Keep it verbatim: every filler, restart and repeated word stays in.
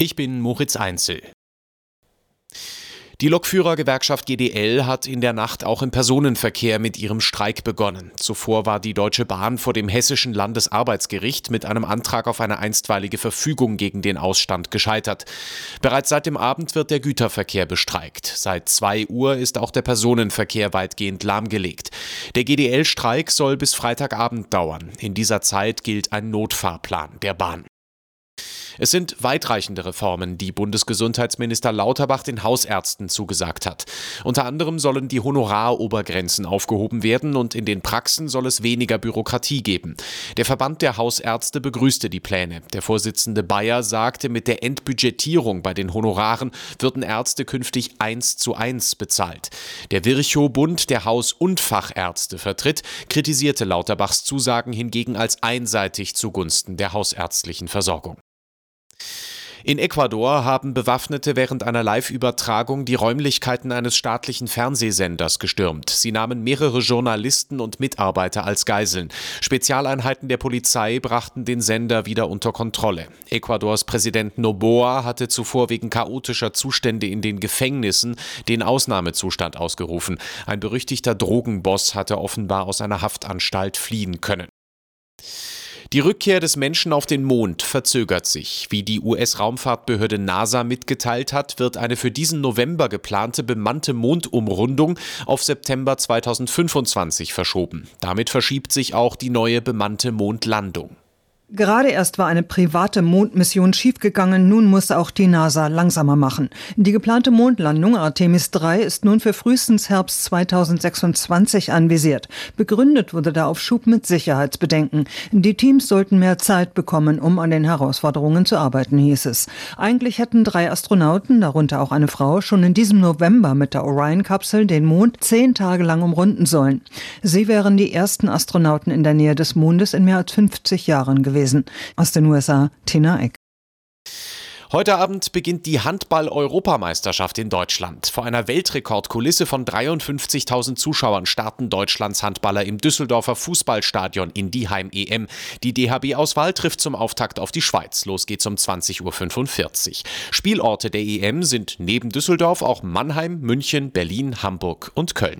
Ich bin Moritz Einzel. Die Lokführergewerkschaft G D L hat in der Nacht auch im Personenverkehr mit ihrem Streik begonnen. Zuvor war die Deutsche Bahn vor dem Hessischen Landesarbeitsgericht mit einem Antrag auf eine einstweilige Verfügung gegen den Ausstand gescheitert. Bereits seit dem Abend wird der Güterverkehr bestreikt. Seit zwei Uhr ist auch der Personenverkehr weitgehend lahmgelegt. Der G D L-Streik soll bis Freitagabend dauern. In dieser Zeit gilt ein Notfahrplan der Bahn. Es sind weitreichende Reformen, die Bundesgesundheitsminister Lauterbach den Hausärzten zugesagt hat. Unter anderem sollen die Honorarobergrenzen aufgehoben werden und in den Praxen soll es weniger Bürokratie geben. Der Verband der Hausärzte begrüßte die Pläne. Der Vorsitzende Bayer sagte, mit der Entbudgetierung bei den Honoraren würden Ärzte künftig eins zu eins bezahlt. Der Virchow-Bund, der Haus- und Fachärzte vertritt, kritisierte Lauterbachs Zusagen hingegen als einseitig zugunsten der hausärztlichen Versorgung. In Ecuador haben Bewaffnete während einer Live-Übertragung die Räumlichkeiten eines staatlichen Fernsehsenders gestürmt. Sie nahmen mehrere Journalisten und Mitarbeiter als Geiseln. Spezialeinheiten der Polizei brachten den Sender wieder unter Kontrolle. Ecuadors Präsident Noboa hatte zuvor wegen chaotischer Zustände in den Gefängnissen den Ausnahmezustand ausgerufen. Ein berüchtigter Drogenboss hatte offenbar aus einer Haftanstalt fliehen können. Die Rückkehr des Menschen auf den Mond verzögert sich. Wie die U S-Raumfahrtbehörde NASA mitgeteilt hat, wird eine für diesen November geplante bemannte Mondumrundung auf September zweitausendfünfundzwanzig verschoben. Damit verschiebt sich auch die neue bemannte Mondlandung. Gerade erst war eine private Mondmission schiefgegangen, nun muss auch die NASA langsamer machen. Die geplante Mondlandung Artemis drei ist nun für frühestens Herbst zweitausendsechsundzwanzig anvisiert. Begründet wurde der Aufschub mit Sicherheitsbedenken. Die Teams sollten mehr Zeit bekommen, um an den Herausforderungen zu arbeiten, hieß es. Eigentlich hätten drei Astronauten, darunter auch eine Frau, schon in diesem November mit der Orion-Kapsel den Mond zehn Tage lang umrunden sollen. Sie wären die ersten Astronauten in der Nähe des Mondes in mehr als fünfzig Jahren gewesen. Aus den U S A, Tina Eck. Heute Abend beginnt die Handball-Europameisterschaft in Deutschland. Vor einer Weltrekordkulisse von dreiundfünfzigtausend Zuschauern starten Deutschlands Handballer im Düsseldorfer Fußballstadion in die Heim-E M. Die D H B-Auswahl trifft zum Auftakt auf die Schweiz. Los geht's um zwanzig Uhr fünfundvierzig. Spielorte der E M sind neben Düsseldorf auch Mannheim, München, Berlin, Hamburg und Köln.